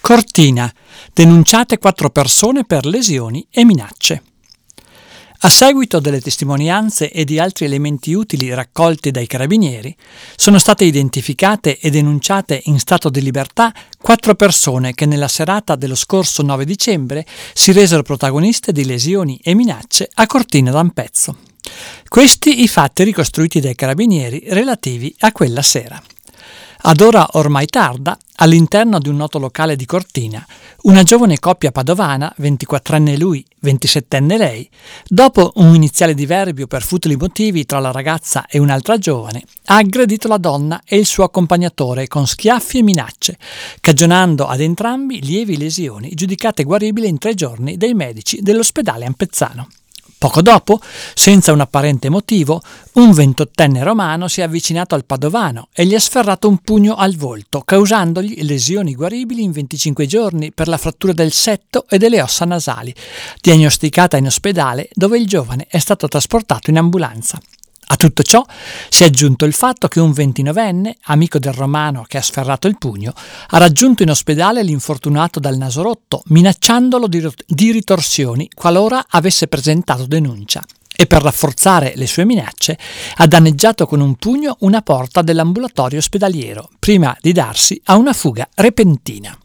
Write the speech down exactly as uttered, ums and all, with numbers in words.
Cortina. Denunciate quattro persone per lesioni e minacce. A seguito delle testimonianze e di altri elementi utili raccolti dai carabinieri, sono state identificate e denunciate in stato di libertà quattro persone che nella serata dello scorso nove dicembre si resero protagoniste di lesioni e minacce a Cortina d'Ampezzo. Questi i fatti ricostruiti dai carabinieri relativi a quella sera. Ad ora ormai tarda, all'interno di un noto locale di Cortina, una giovane coppia padovana, ventiquattrenne lui, ventisettenne lei, dopo un iniziale diverbio per futili motivi tra la ragazza e un'altra giovane, ha aggredito la donna e il suo accompagnatore con schiaffi e minacce, cagionando ad entrambi lievi lesioni giudicate guaribili in tre giorni dai medici dell'ospedale ampezzano. Poco dopo, senza un apparente motivo, un ventottenne romano si è avvicinato al padovano e gli ha sferrato un pugno al volto, causandogli lesioni guaribili in venticinque giorni per la frattura del setto e delle ossa nasali, diagnosticata in ospedale dove il giovane è stato trasportato in ambulanza. A tutto ciò si è aggiunto il fatto che un ventinovenne, amico del romano che ha sferrato il pugno, ha raggiunto in ospedale l'infortunato dal naso rotto, minacciandolo di, di ritorsioni qualora avesse presentato denuncia, e per rafforzare le sue minacce ha danneggiato con un pugno una porta dell'ambulatorio ospedaliero, prima di darsi a una fuga repentina.